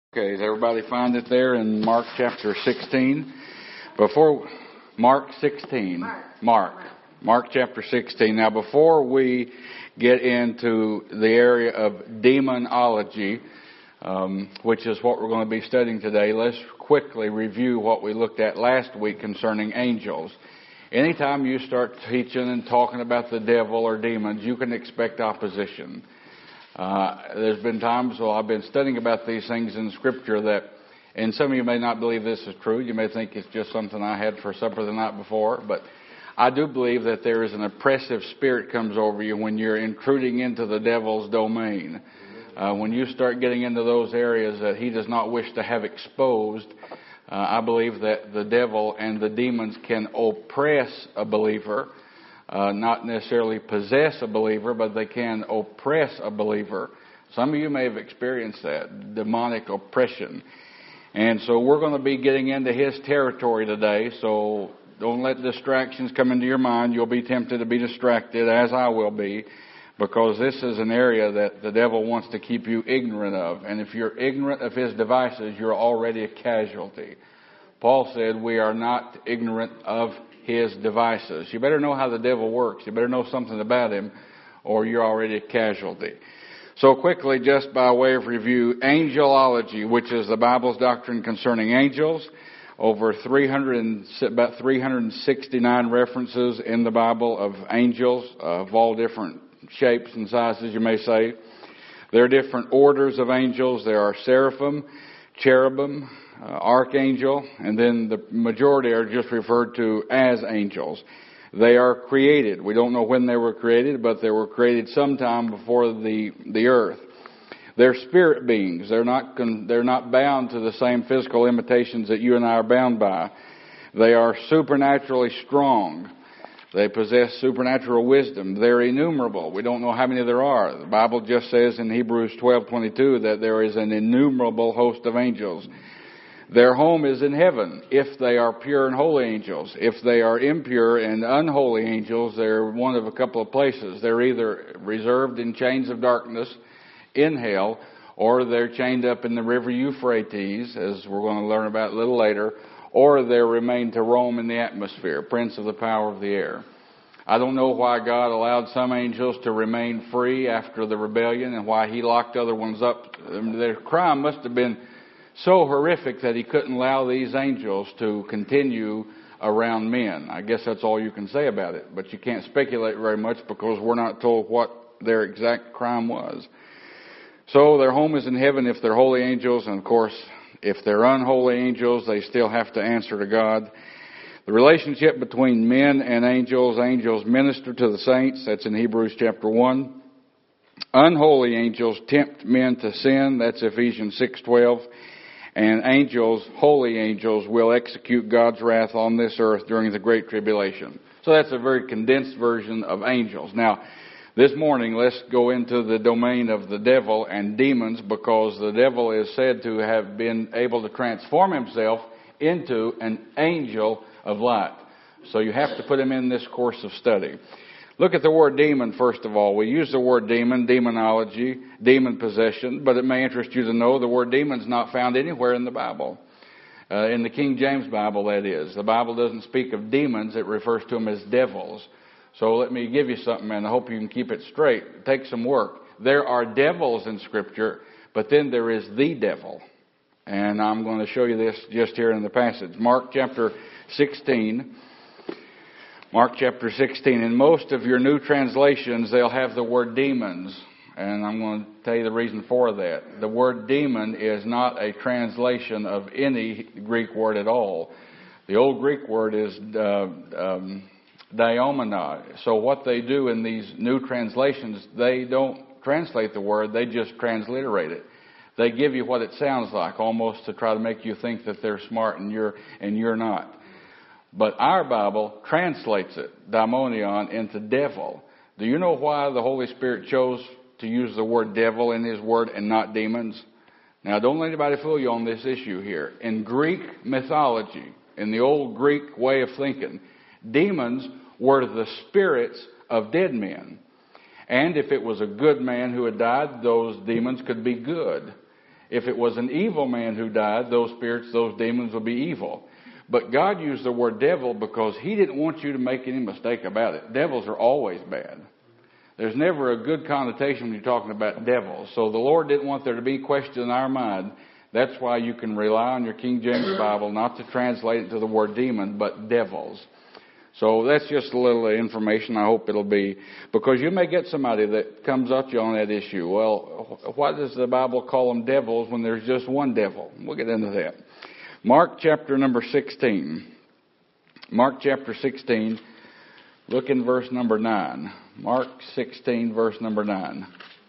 Okay, does everybody find it there in Mark chapter 16? Mark chapter 16. Now, before we get into the area of demonology, which is what we're going to be studying today, let's quickly review what we looked at last week concerning angels. Anytime you start teaching and talking about the devil or demons, you can expect opposition. There's been times while I've been studying about these things in Scripture that, and some of you may not believe this is true. You may think it's just something I had for supper the night before, but I do believe that there is an oppressive spirit comes over you when you're intruding into the devil's domain. When you start getting into those areas that he does not wish to have exposed, I believe that the devil and the demons can oppress a believer. Not necessarily possess a believer, but they can oppress a believer. Some of you may have experienced that, demonic oppression. And so we're going to be getting into his territory today, so don't let distractions come into your mind. You'll be tempted to be distracted, as I will be, because this is an area that the devil wants to keep you ignorant of. And if you're ignorant of his devices, you're already a casualty. Paul said we are not ignorant of his devices. You better know how the devil works. You better know something about him, or you're already a casualty. So quickly, just by way of review, angelology, which is the Bible's doctrine concerning angels, about 369 references in the Bible of angels of all different shapes and sizes, you may say. There are different orders of angels. There are seraphim, cherubim, archangel, and then the majority are just referred to as angels. They are created. We don't know when they were created, but they were created sometime before the earth. They're spirit beings. They're not bound to the same physical limitations that you and I are bound by. They are supernaturally strong. They possess supernatural wisdom. They're innumerable. We don't know how many there are. The Bible just says in Hebrews 12:22 that there is an innumerable host of angels. Their home is in heaven if they are pure and holy angels. If they are impure and unholy angels, they're one of a couple of places. They're either reserved in chains of darkness in hell, or they're chained up in the river Euphrates, as we're going to learn about a little later, or they remain to roam in the atmosphere, prince of the power of the air. I don't know why God allowed some angels to remain free after the rebellion and why he locked other ones up. Their crime must have been so horrific that he couldn't allow these angels to continue around men. I guess that's all you can say about it. But you can't speculate very much because we're not told what their exact crime was. So their home is in heaven if they're holy angels. And of course, if they're unholy angels, they still have to answer to God. The relationship between men and angels minister to the saints. That's in Hebrews chapter 1. Unholy angels tempt men to sin. That's Ephesians 6:12. And angels, holy angels, will execute God's wrath on this earth during the Great Tribulation. So that's a very condensed version of angels. Now, this morning, let's go into the domain of the devil and demons, because the devil is said to have been able to transform himself into an angel of light. So you have to put him in this course of study. Look at the word demon, first of all. We use the word demon, demonology, demon possession, but it may interest you to know the word demon is not found anywhere in the Bible. In the King James Bible, that is. The Bible doesn't speak of demons. It refers to them as devils. So let me give you something, and I hope you can keep it straight. It takes some work. There are devils in Scripture, but then there is the devil. And I'm going to show you this just here in the passage. Mark chapter 16. Mark chapter 16. In most of your new translations, they'll have the word demons. And I'm going to tell you the reason for that. The word demon is not a translation of any Greek word at all. The old Greek word is daimona. So what they do in these new translations, they don't translate the word, they just transliterate it. They give you what it sounds like, almost to try to make you think that they're smart and you're not. But our Bible translates it, daimonion, into devil. Do you know why the Holy Spirit chose to use the word devil in his word and not demons? Now, don't let anybody fool you on this issue here. In Greek mythology, in the old Greek way of thinking, demons were the spirits of dead men. And if it was a good man who had died, those demons could be good. If it was an evil man who died, those spirits, those demons would be evil. But God used the word devil because He didn't want you to make any mistake about it. Devils are always bad. There's never a good connotation when you're talking about devils. So the Lord didn't want there to be question in our mind. That's why you can rely on your King James Bible not to translate it to the word demon, but devils. So that's just a little information. I hope it'll be, because you may get somebody that comes up to you on that issue. Well, why does the Bible call them devils when there's just one devil? We'll get into that. Mark chapter number 16. Mark chapter 16, look in verse number 9. Mark 16, verse number 9.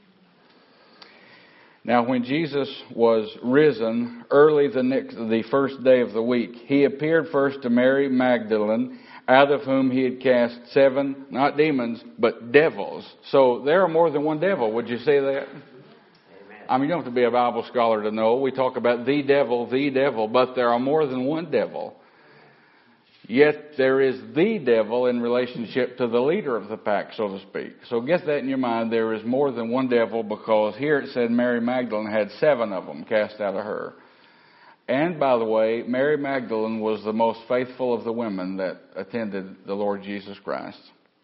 Now, when Jesus was risen early the first day of the week, He appeared first to Mary Magdalene, out of whom He had cast 7, not demons, but devils. So there are more than one devil. Would you say that? Amen. I mean, you don't have to be a Bible scholar to know. We talk about the devil, but there are more than one devil. Yet there is the devil in relationship to the leader of the pack, so to speak. So get that in your mind. There is more than one devil, because here it said Mary Magdalene had 7 of them cast out of her. And by the way, Mary Magdalene was the most faithful of the women that attended the Lord Jesus Christ.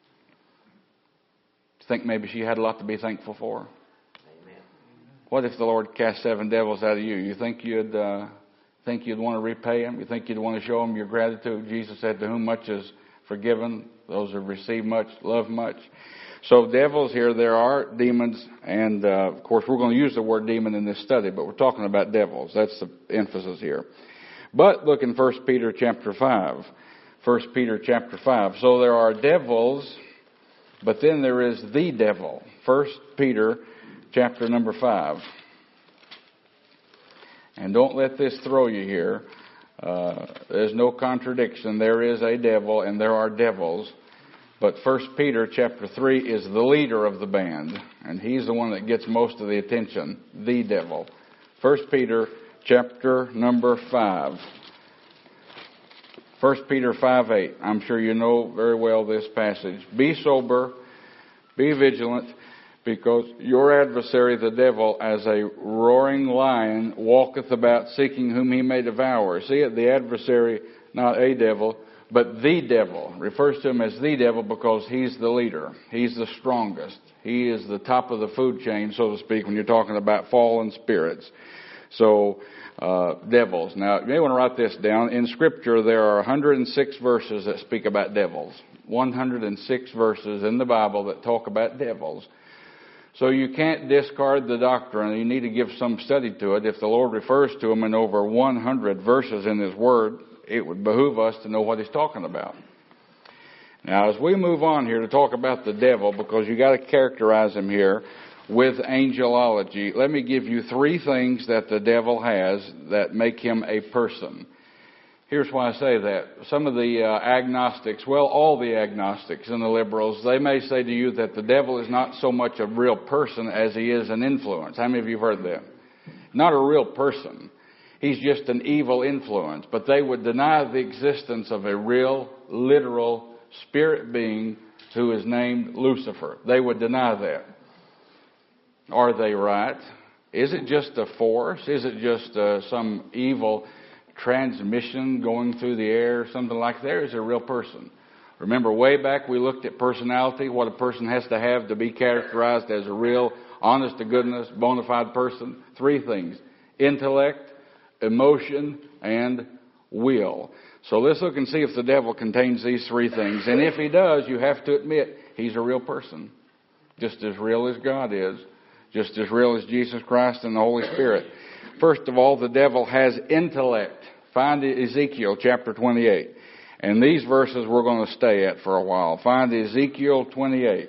Think maybe she had a lot to be thankful for? Amen. What if the Lord cast 7 devils out of you? You think you'd want to repay Him? You think you'd want to show Him your gratitude? Jesus said, to whom much is forgiven, those who receive much, love much. So devils here, there are demons, and of course we're going to use the word demon in this study, but we're talking about devils. That's the emphasis here. But look in 1 Peter chapter 5. 1 Peter chapter 5. So there are devils, but then there is the devil. 1 Peter chapter number 5. And don't let this throw you here. There's no contradiction. There is a devil and there are devils. But 1 Peter chapter 3 is the leader of the band. And he's the one that gets most of the attention. The devil. 1 Peter chapter number 5. 1 Peter 5:8. I'm sure you know very well this passage. Be sober, be vigilant, because your adversary the devil, as a roaring lion, walketh about seeking whom he may devour. See it? The adversary, not a devil, but the devil. Refers to him as the devil because he's the leader. He's the strongest. He is the top of the food chain, so to speak, when you're talking about fallen spirits. So, devils. Now, you may want to write this down. In Scripture, there are 106 verses that speak about devils. 106 verses in the Bible that talk about devils. So you can't discard the doctrine. You need to give some study to it. If the Lord refers to them in over 100 verses in His Word, it would behoove us to know what He's talking about. Now, as we move on here to talk about the devil, because you got to characterize him here with angelology, let me give you 3 things that the devil has that make him a person. Here's why I say that. Some of the agnostics, well, all the agnostics and the liberals, they may say to you that the devil is not so much a real person as he is an influence. How many of you have heard that? Not a real person. He's just an evil influence. But they would deny the existence of a real, literal spirit being who is named Lucifer. They would deny that. Are they right? Is it just a force? Is it just some evil transmission going through the air, something like that? Or is it a real person? Remember, way back we looked at personality, what a person has to have to be characterized as a real, honest to goodness, bona fide person. 3 things: intellect, emotion, and will. So let's look and see if the devil contains these 3 things. And if he does, you have to admit he's a real person. Just as real as God is. Just as real as Jesus Christ and the Holy Spirit. First of all, the devil has intellect. Find Ezekiel chapter 28. And these verses we're going to stay at for a while. Find Ezekiel 28.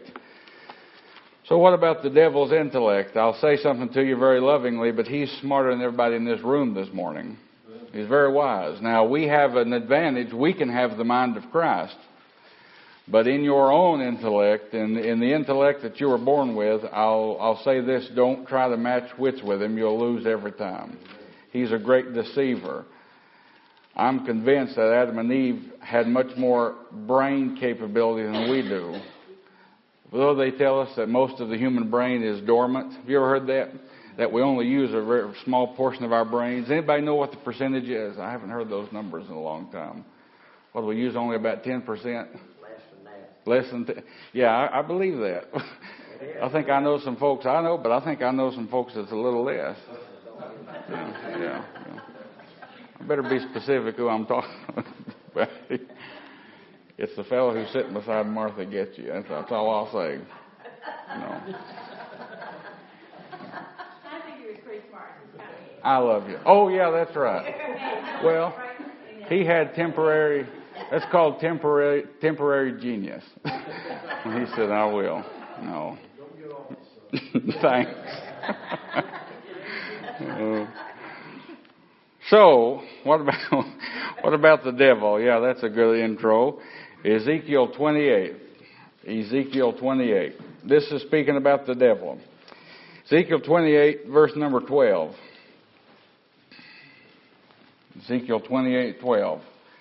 So what about the devil's intellect? I'll say something to you very lovingly, but he's smarter than everybody in this room this morning. He's very wise. Now, we have an advantage. We can have the mind of Christ. But in your own intellect, and in the intellect that you were born with, I'll say this: don't try to match wits with him. You'll lose every time. He's a great deceiver. I'm convinced that Adam and Eve had much more brain capability than we do. Although they tell us that most of the human brain is dormant. Have you ever heard that? that we only use a very small portion of our brains. Anybody know what the percentage is? I haven't heard those numbers in a long time. What, do we use only about 10%? Less than that. Less than yeah, I believe that. I think I know some folks but I think I know some folks that's a little less. Yeah. I better be specific who I'm talking about. It's the fellow who's sitting beside Martha gets you. That's all I'll say. You know. I think he was pretty smart. I love you. Oh, yeah, that's right. Well, he had temporary, that's called temporary genius. And he said, I will. No. Thanks. So, what about the devil? Yeah, that's a good intro. Ezekiel 28. Ezekiel 28. This is speaking about the devil. Ezekiel 28, verse number 12. Ezekiel 28:12.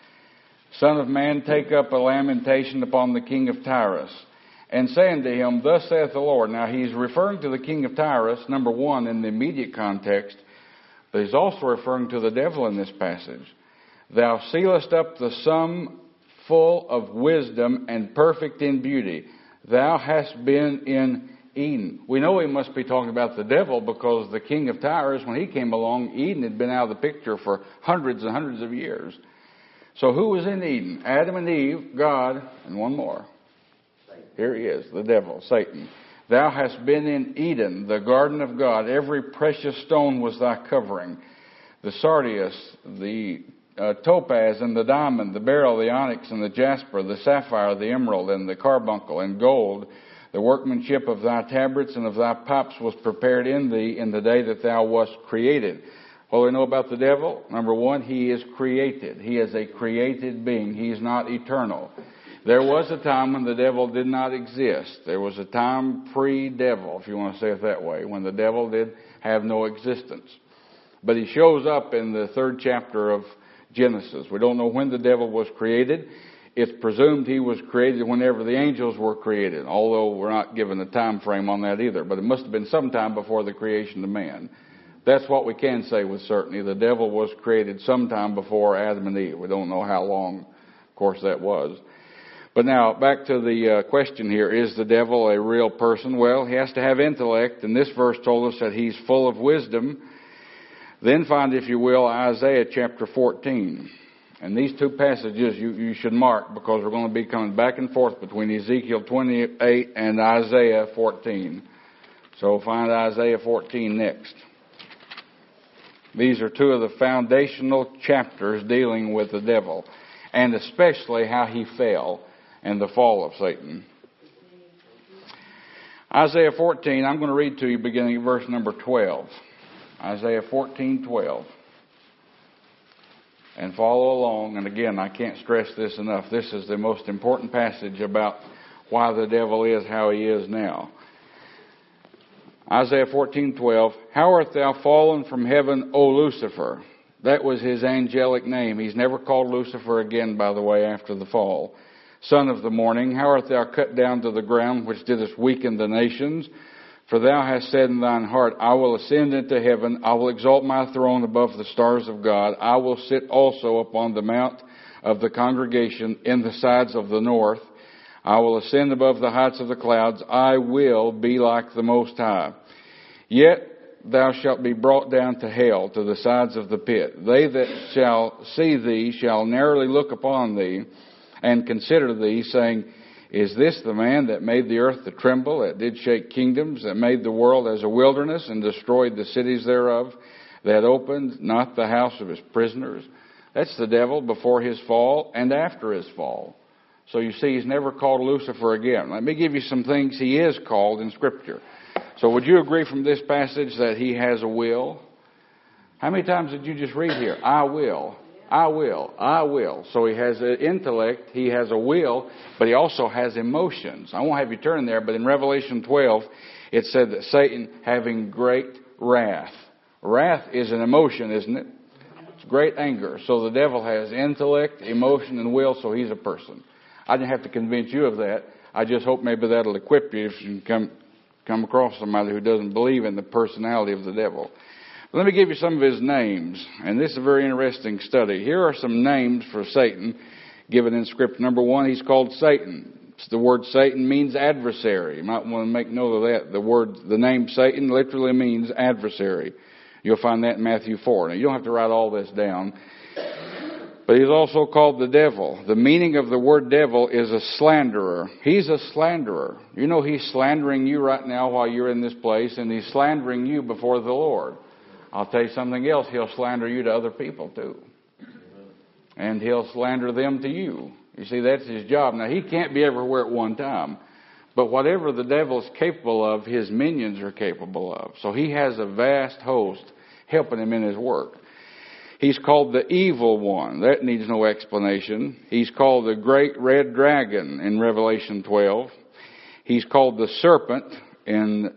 Son of man, take up a lamentation upon the king of Tyrus, and say unto him, Thus saith the Lord. Now he's referring to the king of Tyrus, number one, in the immediate context, but he's also referring to the devil in this passage. Thou sealest up the sum full of wisdom and perfect in beauty. Thou hast been in Eden. We know he must be talking about the devil because the king of Tyrus, when he came along, Eden had been out of the picture for hundreds and hundreds of years. So who was in Eden? Adam and Eve, God, and one more. Here he is, the devil, Satan. Thou hast been in Eden, the garden of God. Every precious stone was thy covering. The sardius, the topaz and the diamond, the beryl, the onyx and the jasper, the sapphire, the emerald and the carbuncle and gold. The workmanship of thy tabrets and of thy pipes was prepared in thee in the day that thou wast created. What do we know about the devil? Number one, he is created. He is a created being. He is not eternal. There was a time when the devil did not exist. There was a time pre-devil, if you want to say it that way, when the devil did have no existence. But he shows up in the 3rd chapter of Genesis. We don't know when the devil was created. It's presumed he was created whenever the angels were created, although we're not given a time frame on that either. But it must have been sometime before the creation of man. That's what we can say with certainty. The devil was created sometime before Adam and Eve. We don't know how long, of course, that was. But now, back to the question here. Is the devil a real person? Well, he has to have intellect, and this verse told us that he's full of wisdom. Then find, if you will, Isaiah chapter 14. And these two passages you should mark because we're going to be coming back and forth between Ezekiel 28 and Isaiah 14. So find Isaiah 14 next. These are two of the foundational chapters dealing with the devil, and especially how he fell and the fall of Satan. Isaiah 14, I'm going to read to you beginning at verse number 12. Isaiah 14:12. And follow along. And again, I can't stress this enough. This is the most important passage about why the devil is how he is now. Isaiah 14:12. How art thou fallen from heaven, O Lucifer? That was his angelic name. He's never called Lucifer again, by the way, after the fall. Son of the morning, how art thou cut down to the ground, which didst weaken the nations? For thou hast said in thine heart, I will ascend into heaven, I will exalt my throne above the stars of God, I will sit also upon the mount of the congregation in the sides of the north, I will ascend above the heights of the clouds, I will be like the Most High. Yet thou shalt be brought down to hell, to the sides of the pit. They that shall see thee shall narrowly look upon thee, and consider thee, saying, Is this the man that made the earth to tremble, that did shake kingdoms, that made the world as a wilderness, and destroyed the cities thereof, that opened not the house of his prisoners? That's the devil before his fall and after his fall. So you see, he's never called Lucifer again. Let me give you some things he is called in Scripture. So would you agree from this passage that he has a will? How many times did you just read here? I will. I will. I will. So he has an intellect, he has a will, but he also has emotions. I won't have you turn there, but in Revelation 12, it said that Satan having great wrath. Wrath is an emotion, isn't it? It's great anger. So the devil has intellect, emotion, and will, so he's a person. I didn't have to convince you of that. I just hope maybe that'll equip you if you can come come across somebody who doesn't believe in the personality of the devil. But let me give you some of his names, and this is a very interesting study. Here are some names for Satan given in Scripture. Number one, he's called Satan. The word Satan means adversary. You might want to make note of that. The name Satan literally means adversary. You'll find that in Matthew 4. Now, you don't have to write all this down. But he's also called the devil. The meaning of the word devil is a slanderer. He's a slanderer. You know he's slandering you right now while you're in this place, and he's slandering you before the Lord. I'll tell you something else. He'll slander you to other people too. And he'll slander them to you. You see, that's his job. Now, he can't be everywhere at one time. But whatever the devil is capable of, his minions are capable of. So he has a vast host helping him in his work. He's called the evil one. That needs no explanation. He's called the great red dragon in Revelation 12. He's called the serpent in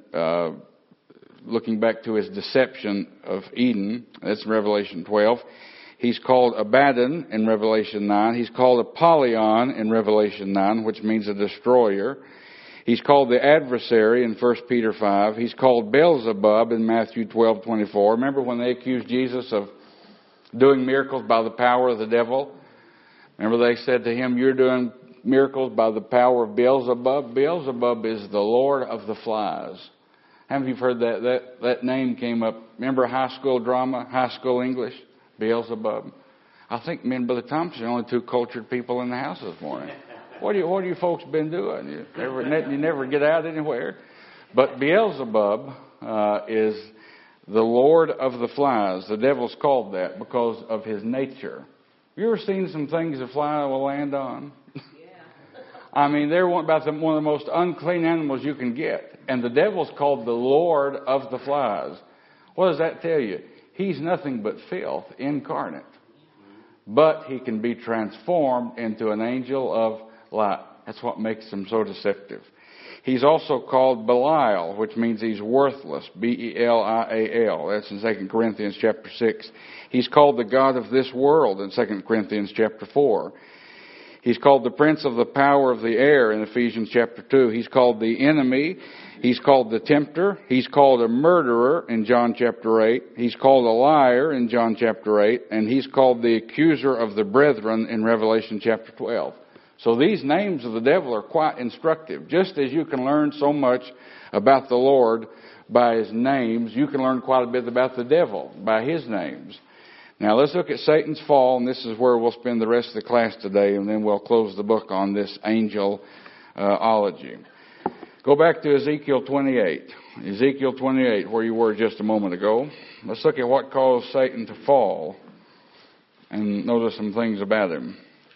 looking back to his deception of Eden. That's in Revelation 12. He's called Abaddon in Revelation 9. He's called Apollyon in Revelation 9, which means a destroyer. He's called the adversary in 1 Peter 5. He's called Beelzebub in Matthew 12:24. Remember when they accused Jesus of doing miracles by the power of the devil? Remember they said to him, "You're doing miracles by the power of Beelzebub." Beelzebub is the Lord of the Flies. How many of you have heard that name came up? Remember high school drama, high school English? Beelzebub. I think me and Brother Thompson are the only two cultured people in the house this morning. What have you folks been doing? You never get out anywhere. But Beelzebub is the Lord of the Flies. The devil's called that because of his nature. You ever seen some things a fly will land on? Yeah. I mean, they're one of the most unclean animals you can get. And the devil's called the Lord of the Flies. What does that tell you? He's nothing but filth incarnate. But he can be transformed into an angel of light. That's what makes him so deceptive. He's also called Belial, which means he's worthless. Belial. That's in 2 Corinthians chapter 6. He's called the God of this world in 2 Corinthians chapter 4. He's called the prince of the power of the air in Ephesians chapter 2. He's called the enemy. He's called the tempter. He's called a murderer in John chapter 8. He's called a liar in John chapter 8. And he's called the accuser of the brethren in Revelation chapter 12. So these names of the devil are quite instructive. Just as you can learn so much about the Lord by his names, you can learn quite a bit about the devil by his names. Now let's look at Satan's fall, and this is where we'll spend the rest of the class today, and then we'll close the book on this angelology. Go back to Ezekiel 28. Ezekiel 28, where you were just a moment ago. Let's look at what caused Satan to fall and notice some things about him.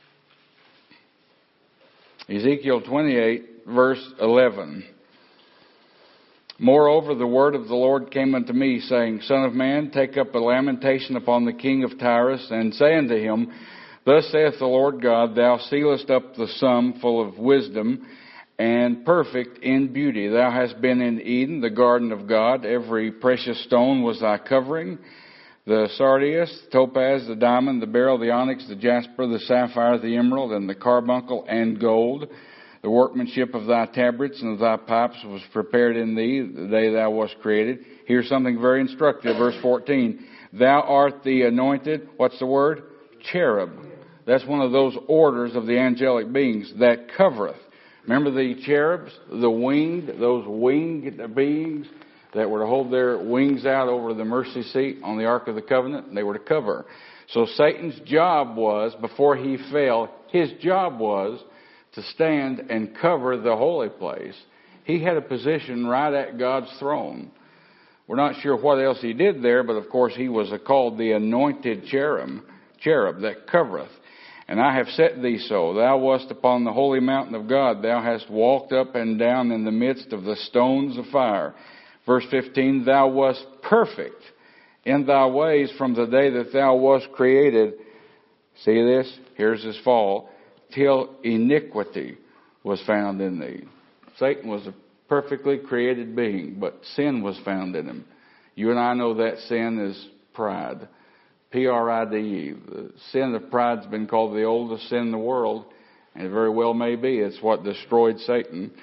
Ezekiel 28, verse 11. Moreover, the word of the Lord came unto me, saying, Son of man, take up a lamentation upon the king of Tyrus, and say unto him, Thus saith the Lord God, Thou sealest up the sum full of wisdom, and perfect in beauty. Thou hast been in Eden, the garden of God. Every precious stone was thy covering. The sardius, topaz, the diamond, the beryl, the onyx, the jasper, the sapphire, the emerald, and the carbuncle, and gold. The workmanship of thy tabrets and of thy pipes was prepared in thee the day thou wast created. Here's something very instructive, verse 14. Thou art the anointed, what's the word? Cherub. That's one of those orders of the angelic beings that covereth. Remember the cherubs, those winged beings that were to hold their wings out over the mercy seat on the Ark of the Covenant? They were to cover. So Satan's job was, before he fell, his job was to stand and cover the holy place. He had a position right at God's throne. We're not sure what else he did there, but of course he was called the anointed cherub that covereth. And I have set thee so. Thou wast upon the holy mountain of God. Thou hast walked up and down in the midst of the stones of fire. Verse 15, Thou wast perfect in thy ways from the day that thou wast created. See this? Here's his fall. Till iniquity was found in thee. Satan was a perfectly created being, but sin was found in him. You and I know that sin is pride. Pride. The sin of pride's been called the oldest sin in the world, and it very well may be. It's what destroyed Satan.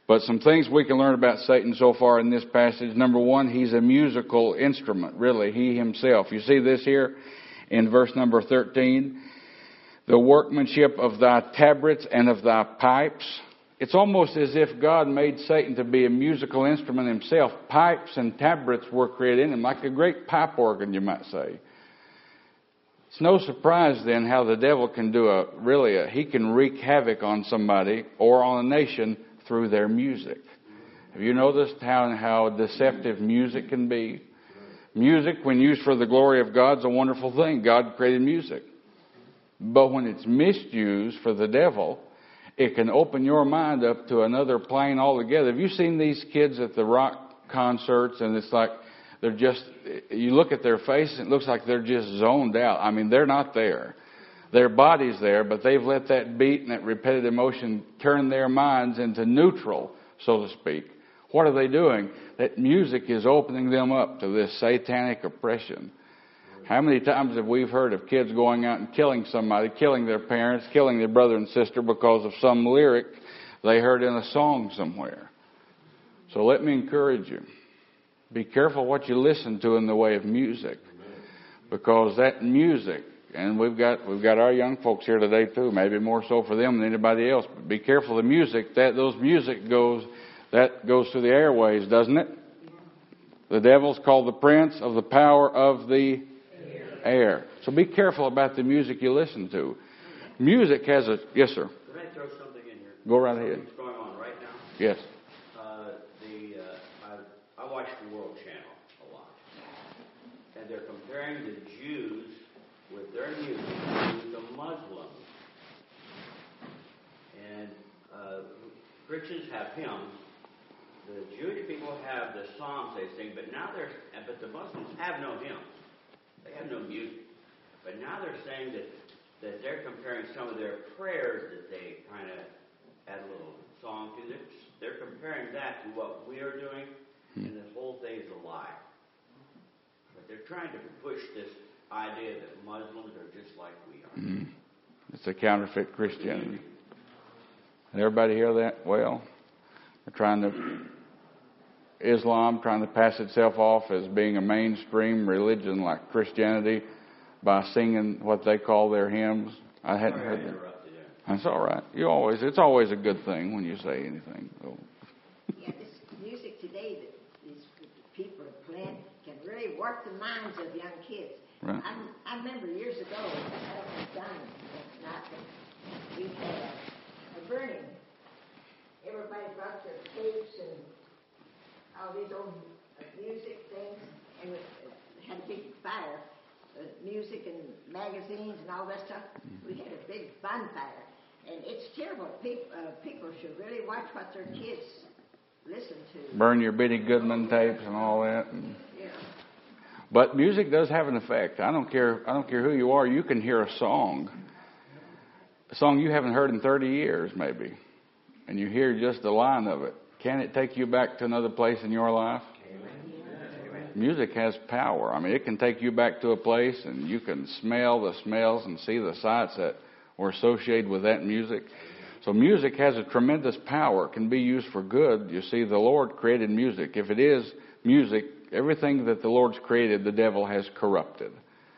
But some things we can learn about Satan so far in this passage. Number one, he's a musical instrument, really, he himself. You see this here in verse number 13. The workmanship of thy tabrets and of thy pipes. It's almost as if God made Satan to be a musical instrument himself. Pipes and tabrets were created in him, like a great pipe organ, you might say. It's no surprise then how the devil can do he can wreak havoc on somebody or on a nation through their music. Have you noticed how deceptive music can be? Music, when used for the glory of God, is a wonderful thing. God created music. But when it's misused for the devil, it can open your mind up to another plane altogether. Have you seen these kids at the rock concerts, and it's like you look at their face and it looks like they're just zoned out. I mean, they're not there. Their body's there, but they've let that beat and that repetitive motion turn their minds into neutral, so to speak. What are they doing? That music is opening them up to this satanic oppression. How many times have we heard of kids going out and killing somebody, killing their parents, killing their brother and sister because of some lyric they heard in a song somewhere? So let me encourage you. Be careful what you listen to in the way of music. Because that music, and we've got our young folks here today too, maybe more so for them than anybody else. But be careful the music, that goes through the airways, doesn't it? The devil's called the prince of the power of the air. So be careful about the music you listen to. Music has a... Yes, sir. Can I throw something in here? Go right ahead. What's going on right now? Yes. I watch the World Channel a lot. And they're comparing the Jews with their music to the Muslims. And Christians have hymns. The Jewish people have the songs they sing, but the Muslims have no hymns. They have no music. But now they're saying that they're comparing some of their prayers that they kind of add a little song to. They're comparing that to what we are doing, and this whole thing is a lie. But they're trying to push this idea that Muslims are just like we are. It's a counterfeit Christianity. Everybody hear that? Well, Islam trying to pass itself off as being a mainstream religion like Christianity by singing what they call their hymns. I hadn't heard that. That's all right. It's always a good thing when you say anything. So. Yeah, this music today that these people are playing can really work the minds of young kids. Right. I remember years ago, I don't know done, we had a burning. Everybody brought their tapes and all these old music things, and we had a big fire, music and magazines and all that stuff. We had a big bonfire, and it's terrible. People should really watch what their kids listen to. Burn your Betty Goodman tapes and all that. Yeah. But music does have an effect. I don't care who you are. You can hear a song you haven't heard in 30 years, maybe, and you hear just a line of it. Can it take you back to another place in your life? Amen. Music has power. I mean, it can take you back to a place and you can smell the smells and see the sights that were associated with that music. So music has a tremendous power. It can be used for good. You see, the Lord created music. If it is music, everything that the Lord's created, the devil has corrupted.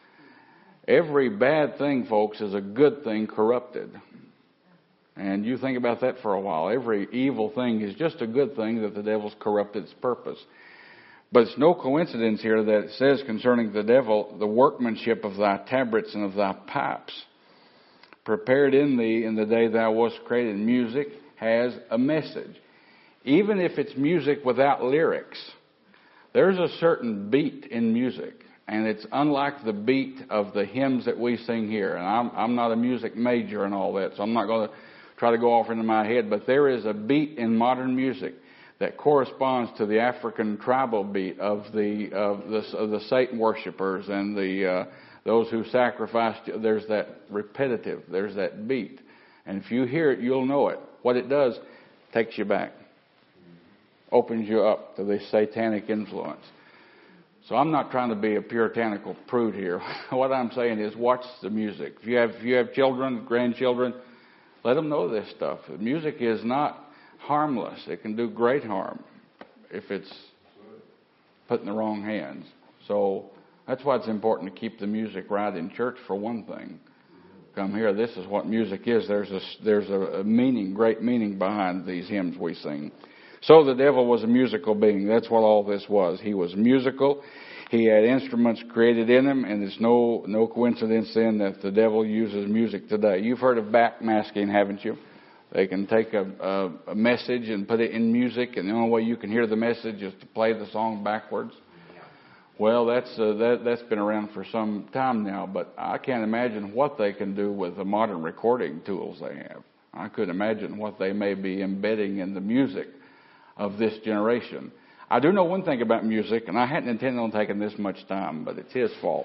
Every bad thing, folks, is a good thing corrupted. And you think about that for a while. Every evil thing is just a good thing that the devil's corrupted its purpose. But it's no coincidence here that it says concerning the devil, the workmanship of thy tabrets and of thy pipes, prepared in thee in the day thou wast created. Music has a message. Even if it's music without lyrics, there's a certain beat in music. And it's unlike the beat of the hymns that we sing here. And I'm not a music major and all that, so I'm not going to try to go off into my head, but there is a beat in modern music that corresponds to the African tribal beat of the Satan worshipers and those who sacrifice. There's that repetitive, there's that beat, and if you hear it, you'll know it. What it does, takes you back, opens you up to this satanic influence. So I'm not trying to be a puritanical prude here. What I'm saying is, watch the music. If you have children, grandchildren, let them know this stuff. Music is not harmless. It can do great harm if it's put in the wrong hands. So that's why it's important to keep the music right in church, for one thing. Come here, this is what music is. There's a meaning, great meaning behind these hymns we sing. So the devil was a musical being. That's what all this was. He was musical. He had instruments created in him, and it's no coincidence then that the devil uses music today. You've heard of backmasking, haven't you? They can take a message and put it in music, and the only way you can hear the message is to play the song backwards. Well, that's been around for some time now, but I can't imagine what they can do with the modern recording tools they have. I could imagine what they may be embedding in the music of this generation. I do know one thing about music, and I hadn't intended on taking this much time, but it's his fault.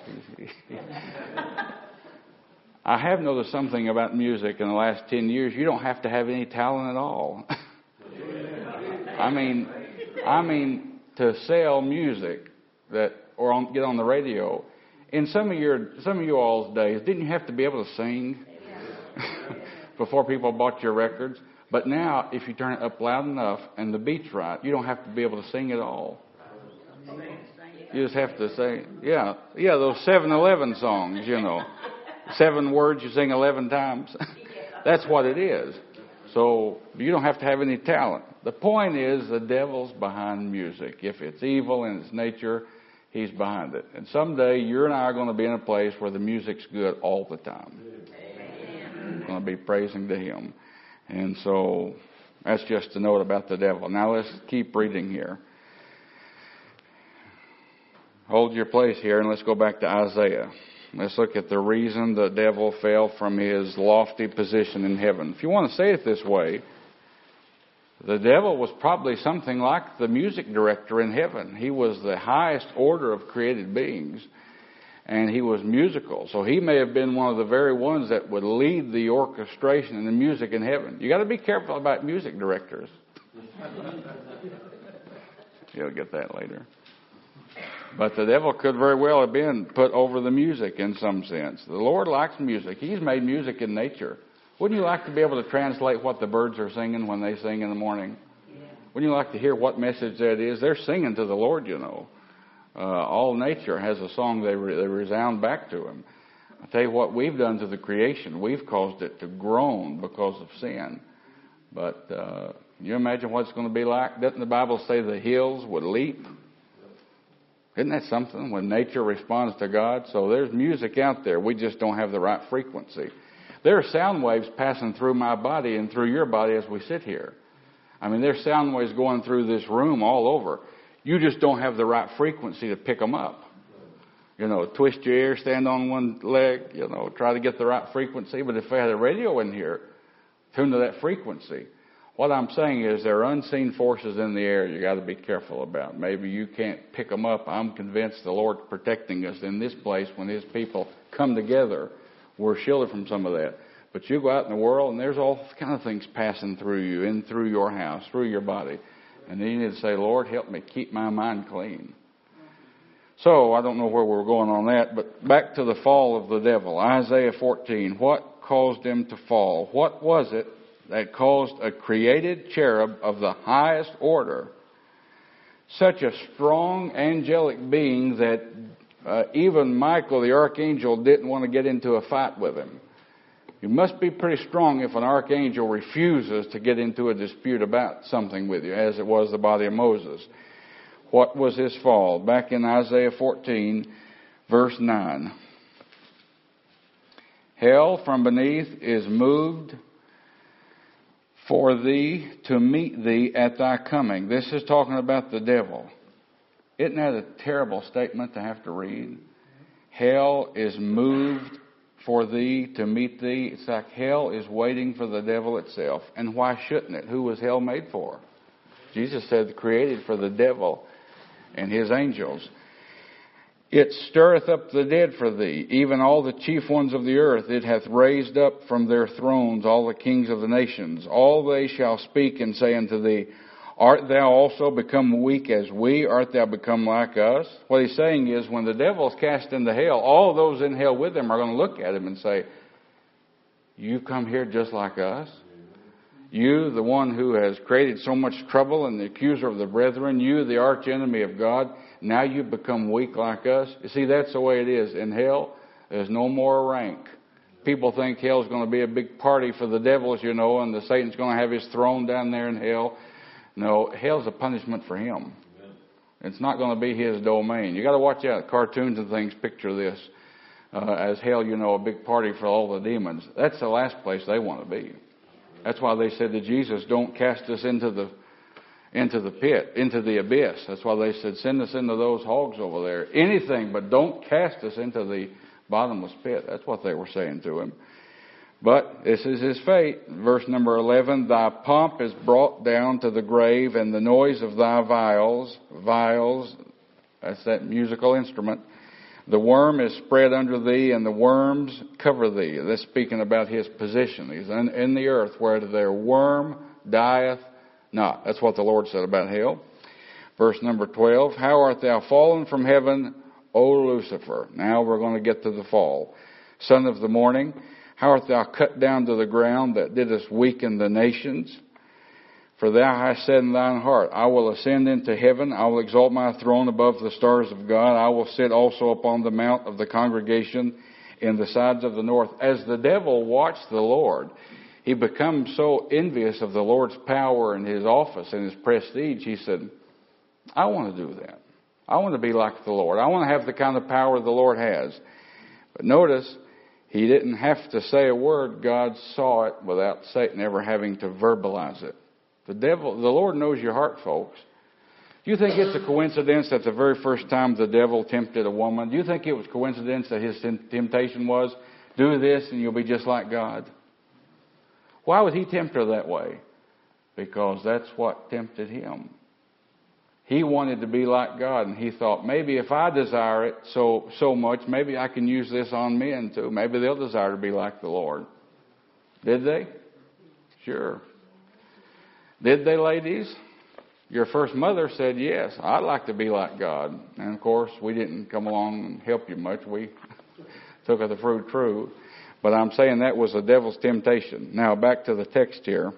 I have noticed something about music in the last 10 years. You don't have to have any talent at all. I mean, to sell music get on the radio. In some of you all's days, didn't you have to be able to sing before people bought your records? But now, if you turn it up loud enough and the beat's right, you don't have to be able to sing at all. You just have to say, yeah, those 7-Eleven songs, 7 words you sing 11 times. That's what it is. So you don't have to have any talent. The point is, the devil's behind music. If it's evil in its nature, he's behind it. And someday you and I are going to be in a place where the music's good all the time. We're going to be praising to him. And so that's just a note about the devil. Now let's keep reading here. Hold your place here and let's go back to Isaiah. Let's look at the reason the devil fell from his lofty position in heaven. If you want to say it this way, the devil was probably something like the music director in heaven. He was the highest order of created beings, and he was musical. So he may have been one of the very ones that would lead the orchestration and the music in heaven. You got to be careful about music directors. You'll get that later. But the devil could very well have been put over the music in some sense. The Lord likes music. He's made music in nature. Wouldn't you like to be able to translate what the birds are singing when they sing in the morning? Yeah. Wouldn't you like to hear what message that is? They're singing to the Lord, all nature has a song they resound back to him. I'll tell you what we've done to the creation. We've caused it to groan because of sin. But can you imagine what it's going to be like? Doesn't the Bible say the hills would leap? Isn't that something when nature responds to God? So there's music out there. We just don't have the right frequency. There are sound waves passing through my body and through your body as we sit here. I mean, there's sound waves going through this room all over. You just don't have the right frequency to pick them up. Twist your ear, stand on one leg, try to get the right frequency. But if I had a radio in here, tune to that frequency. What I'm saying is there are unseen forces in the air you got to be careful about. Maybe you can't pick them up. I'm convinced the Lord's protecting us in this place when his people come together. We're shielded from some of that. But you go out in the world and there's all kind of things passing through you, in through your house, through your body. And then you need to say, Lord, help me keep my mind clean. So I don't know where we're going on that, but back to the fall of the devil. Isaiah 14. What caused him to fall? What was it that caused a created cherub of the highest order, such a strong angelic being that even Michael, the archangel, didn't want to get into a fight with him? You must be pretty strong if an archangel refuses to get into a dispute about something with you, as it was the body of Moses. What was his fall? Back in Isaiah 14, verse 9. Hell from beneath is moved for thee to meet thee at thy coming. This is talking about the devil. Isn't that a terrible statement to have to read? Hell is moved for thee to meet thee. It's like hell is waiting for the devil itself. And why shouldn't it? Who was hell made for? Jesus said created for the devil and his angels. It stirreth up the dead for thee, even all the chief ones of the earth. It hath raised up from their thrones all the kings of the nations. All they shall speak and say unto thee, Art thou also become weak as we? Art thou become like us? What he's saying is, when the devil is cast into hell, all those in hell with him are going to look at him and say, You come here just like us? You, the one who has created so much trouble and the accuser of the brethren, you, the arch enemy of God, now you become weak like us. You see, that's the way it is. In hell, there's no more rank. People think hell's going to be a big party for the devils, you know, and the Satan's going to have his throne down there in hell. No, hell's a punishment for him. It's not going to be his domain. You got to watch out. Cartoons and things picture this as hell, you know, a big party for all the demons. That's the last place they want to be. That's why they said to Jesus, don't cast us into the pit, into the abyss. That's why they said, send us into those hogs over there. Anything, but don't cast us into the bottomless pit. That's what they were saying to him. But this is his fate. Verse number 11, thy pomp is brought down to the grave, and the noise of thy viols, that's that musical instrument, the worm is spread under thee, and the worms cover thee. That's speaking about his position. He's in the earth where their worm dieth not. That's what the Lord said about hell. Verse number 12, how art thou fallen from heaven, O Lucifer? Now we're going to get to the fall. Son of the morning, how art thou cut down to the ground that didst weaken the nations? For thou hast said in thine heart, I will ascend into heaven, I will exalt my throne above the stars of God, I will sit also upon the mount of the congregation in the sides of the north. As the devil watched the Lord, he becomes so envious of the Lord's power and his office and his prestige, he said, I want to do that. I want to be like the Lord. I want to have the kind of power the Lord has. But notice, he didn't have to say a word. God saw it without Satan ever having to verbalize it. The Lord knows your heart, folks. Do you think it's a coincidence that the very first time the devil tempted a woman, do you think it was coincidence that his temptation was, do this and you'll be just like God? Why would he tempt her that way? Because that's what tempted him. He wanted to be like God, and he thought, maybe if I desire it so much, maybe I can use this on men too. Maybe they'll desire to be like the Lord. Did they? Sure. Did they, ladies? Your first mother said, yes, I'd like to be like God. And of course, we didn't come along and help you much. We took of the fruit true. But I'm saying that was the devil's temptation. Now, back to the text here.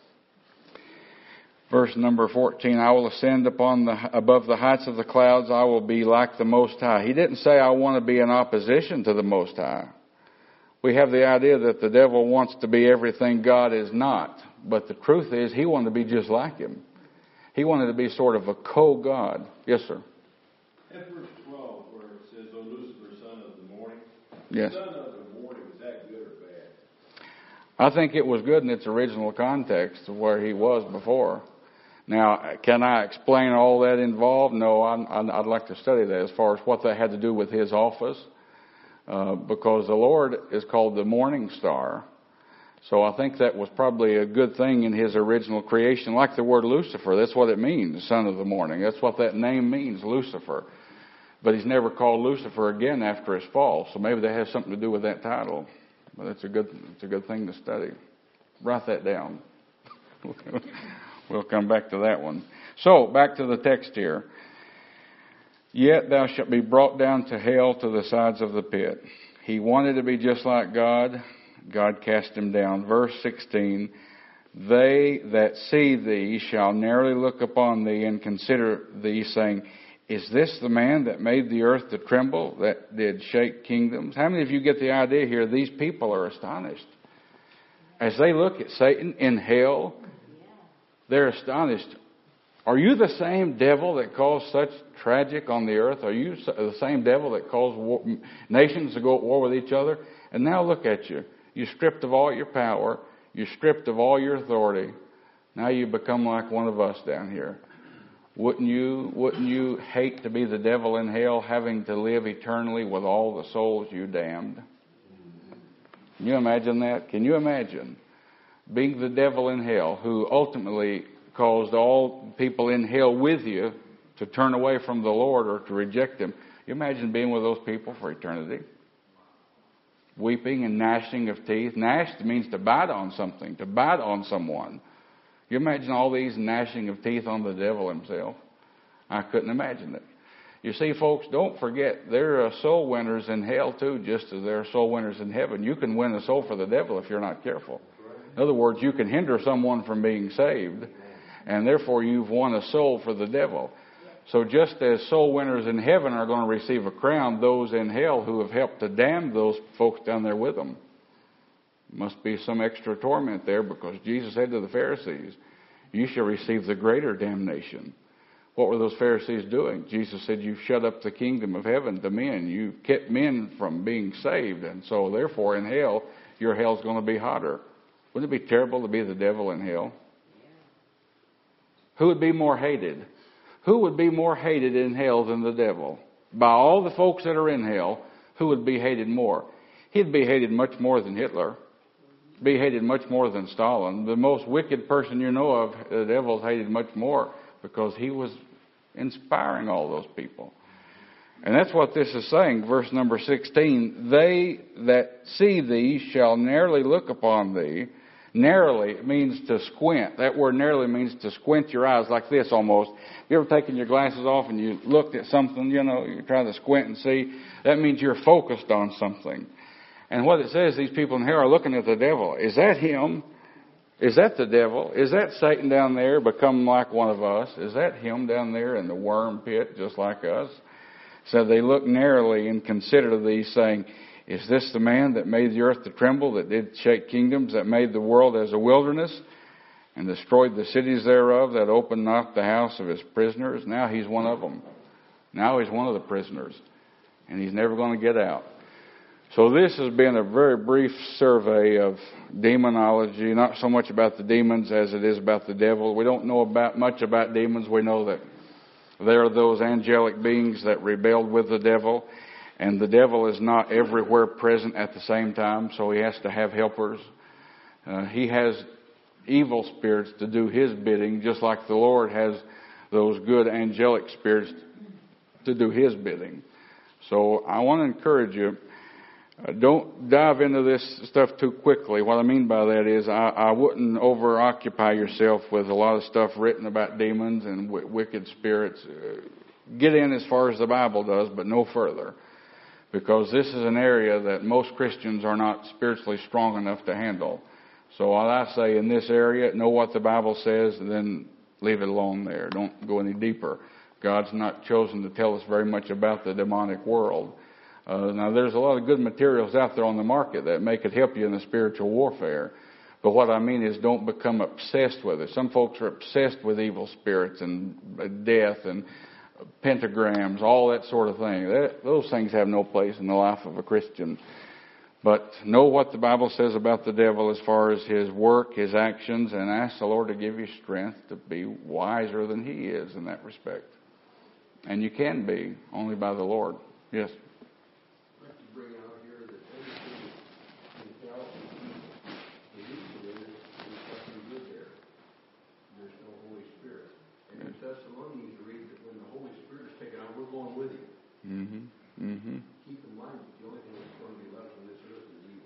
Verse number 14, I will ascend above the heights of the clouds. I will be like the Most High. He didn't say I want to be in opposition to the Most High. We have the idea that the devil wants to be everything God is not. But the truth is, he wanted to be just like him. He wanted to be sort of a co-God. Yes, sir. At verse 12, where it says, O Lucifer, son of the morning. Yes. Son of the morning, is that good or bad? I think it was good in its original context of where he was before. Now, can I explain all that involved? No, I'd like to study that as far as what that had to do with his office. Because the Lord is called the morning star. So I think that was probably a good thing in his original creation. Like the word Lucifer, that's what it means, son of the morning. That's what that name means, Lucifer. But he's never called Lucifer again after his fall. So maybe that has something to do with that title. But it's a good thing to study. Write that down. We'll come back to that one. So, back to the text here. Yet thou shalt be brought down to hell, to the sides of the pit. He wanted to be just like God. God cast him down. Verse 16, they that see thee shall narrowly look upon thee and consider thee, saying, is this the man that made the earth to tremble, that did shake kingdoms? How many of you get the idea here? These people are astonished. As they look at Satan in hell, they're astonished. Are you the same devil that caused such tragic on the earth? Are you the same devil that caused nations to go at war with each other? And now look at you. You're stripped of all your power. You're stripped of all your authority. Now you become like one of us down here. Wouldn't you hate to be the devil in hell, having to live eternally with all the souls you damned? Can you imagine that? Can you imagine being the devil in hell, who ultimately caused all people in hell with you to turn away from the Lord or to reject Him? You imagine being with those people for eternity? Weeping and gnashing of teeth. Gnash means to bite on something, to bite on someone. You imagine all these gnashing of teeth on the devil himself? I couldn't imagine it. You see, folks, don't forget, there are soul winners in hell too, just as there are soul winners in heaven. You can win a soul for the devil if you're not careful. In other words, you can hinder someone from being saved, and therefore you've won a soul for the devil. So just as soul winners in heaven are going to receive a crown, those in hell who have helped to damn those folks down there with them, must be some extra torment there, because Jesus said to the Pharisees, you shall receive the greater damnation. What were those Pharisees doing? Jesus said, you've shut up the kingdom of heaven to men. You kept men from being saved. And so therefore in hell, your hell's going to be hotter. Wouldn't it be terrible to be the devil in hell? Who would be more hated? Who would be more hated in hell than the devil? By all the folks that are in hell, who would be hated more? He'd be hated much more than Hitler. Be hated much more than Stalin. The most wicked person you know of, the devil's hated much more, because he was inspiring all those people. And that's what this is saying, verse number 16. They that see thee shall narrowly look upon thee. Narrowly means to squint. That word narrowly means to squint your eyes like this almost. You ever taken your glasses off and you looked at something, you try to squint and see? That means you're focused on something. And what it says, these people in here are looking at the devil. Is that him? Is that the devil? Is that Satan down there become like one of us? Is that him down there in the worm pit just like us? So they look narrowly and consider these, saying, is this the man that made the earth to tremble, that did shake kingdoms, that made the world as a wilderness, and destroyed the cities thereof, that opened not the house of his prisoners? Now he's one of them. Now he's one of the prisoners, and he's never going to get out. So this has been a very brief survey of demonology, not so much about the demons as it is about the devil. We don't know much about demons. We know that they are those angelic beings that rebelled with the devil, and the devil is not everywhere present at the same time, so he has to have helpers. He has evil spirits to do his bidding, just like the Lord has those good angelic spirits to do his bidding. So I want to encourage you, don't dive into this stuff too quickly. What I mean by that is I wouldn't over-occupy yourself with a lot of stuff written about demons and wicked spirits. Get in as far as the Bible does, but no further. Because this is an area that most Christians are not spiritually strong enough to handle. So what I say in this area, know what the Bible says, and then leave it alone there. Don't go any deeper. God's not chosen to tell us very much about the demonic world. Now, there's a lot of good materials out there on the market that may could help you in the spiritual warfare. But what I mean is, don't become obsessed with it. Some folks are obsessed with evil spirits and death and pentagrams, all that sort of thing. Those things have no place in the life of a Christian. But know what the Bible says about the devil as far as his work, his actions, and ask the Lord to give you strength to be wiser than he is in that respect. And you can be only by the Lord. Yes? I'd like to bring out here that everything in hell is evil. The reason is there's nothing good there. There's no Holy Spirit. And in Thessalonians, you read that when the Holy Spirit is taken out, we're going with him. Mm-hmm. Mm-hmm. Keep in mind that the only thing that's going to be left on this earth is evil.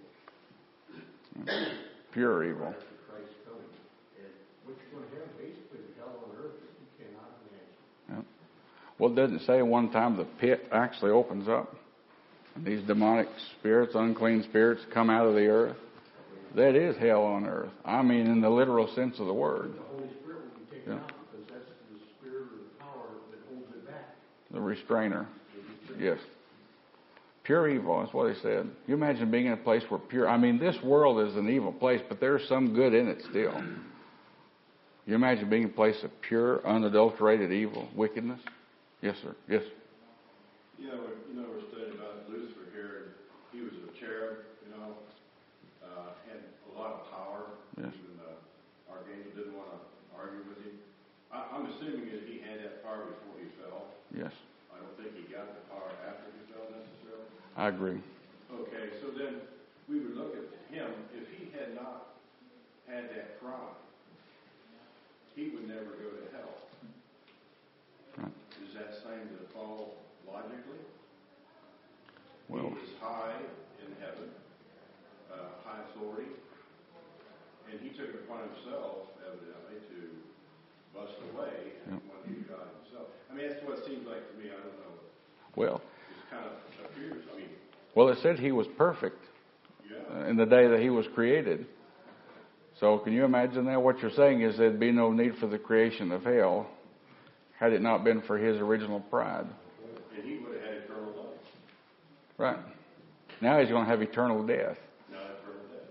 Pure evil. After Christ's coming. And what you're going to have basically is hell on earth that you cannot imagine. Well, doesn't it say one time the pit actually opens up? And these demonic spirits, unclean spirits, come out of the earth? That is hell on earth. I mean, in the literal sense of the word. The Holy Spirit will be taken out because that's the spirit or the power that holds it back. The restrainer. Yes. Pure evil, that's what he said. You imagine being in a place where this world is an evil place, but there's some good in it still. You imagine being in a place of pure, unadulterated evil, wickedness? Yes, sir. Yes. We're studying about Lucifer here, and he was a cherub, had a lot of power. Yes. Even the archangel didn't want to argue with him. I'm assuming that he had that power before he fell. Yes. I don't think he got the power after he fell necessarily. I agree. Okay, so then we would look at him. If he had not had that crown, he would never go to hell. Right. Does that seem to fall logically? Well, He was high in heaven, high authority, and he took it upon himself, evidently, to bust away and want to be God himself. That's what it seems like to me. I don't know. well, It kind of appears. Well, it said he was perfect Yeah. in the day that he was created. So can you imagine that? What you're saying is there'd be no need for the creation of hell had it not been for his original pride. And he would have had eternal life. Right. Now he's going to have eternal death. Not eternal death.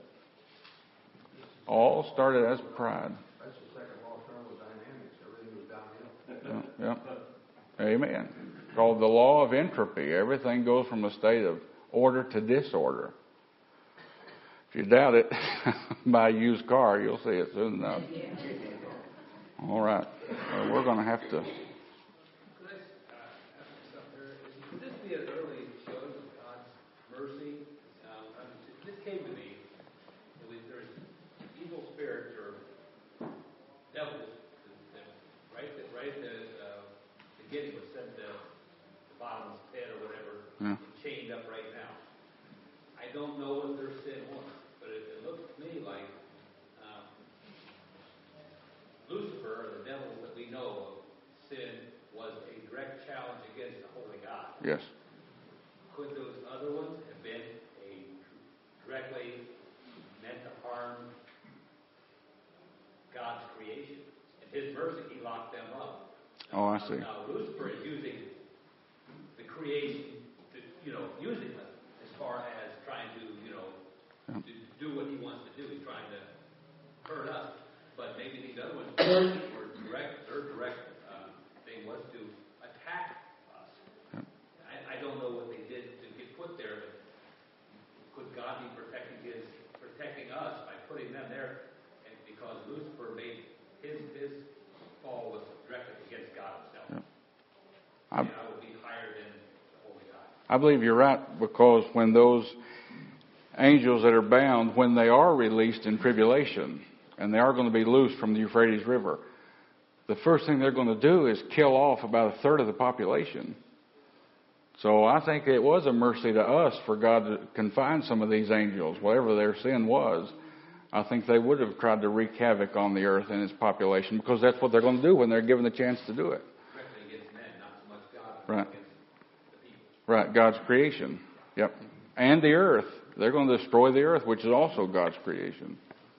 All started as pride. That's the second law of thermodynamics. Everything was downhill. Yeah. Amen. Called the law of entropy. Everything goes from a state of order to disorder. If you doubt it, buy a used car. You'll see it soon enough. All right. Well, we're going to have to. Could this be an early showing of God's mercy? This came to me. There's evil spirits or devils, right? The beginning was sent to the bottomless pit or whatever, chained up right now. I don't know what their sin was, but it looks to me like Lucifer, or the devils that we know of, sin was a direct challenge against the holy God. Yes. Could those other ones have been directly meant to harm God's creation? In His mercy, He locked them up. Oh, I see. Now Lucifer is using the creation, using them as far as trying to, to do what He wants to do. He's trying to hurt us. But maybe these other ones were direct. Their direct thing was to attack us. I don't know what they did to get put there, but could God be protecting us by putting them there? And because Lucifer made his fall was directed against God Himself. I would be higher than the Holy God. I believe you're right, because when those angels that are bound, when they are released in tribulation, and they are going to be loosed from the Euphrates River, the first thing they're going to do is kill off about a third of the population. So I think it was a mercy to us for God to confine some of these angels, whatever their sin was. I think they would have tried to wreak havoc on the earth and its population, because that's what they're going to do when they're given the chance to do it. Directly against men, not so much God, Right. against the people. Right, God's creation. Yep. And the earth. They're going to destroy the earth, which is also God's creation.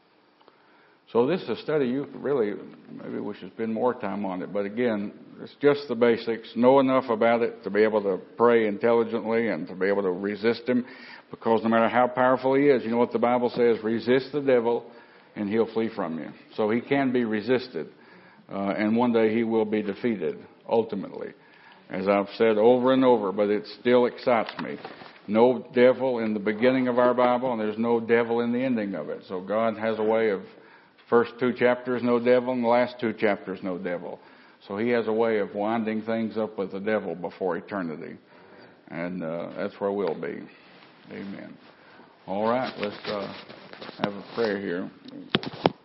So this is a study maybe we should spend more time on it. But again, it's just the basics. Know enough about it to be able to pray intelligently and to be able to resist him. Because no matter how powerful he is, you know what the Bible says, resist the devil and he'll flee from you. So he can be resisted. And one day he will be defeated, ultimately. As I've said over and over, but it still excites me. No devil in the beginning of our Bible, and there's no devil in the ending of it. So God has a way of, first 2 chapters, no devil, and the last 2 chapters, no devil. So he has a way of winding things up with the devil before eternity. And that's where we'll be. Amen. All right, let's have a prayer here.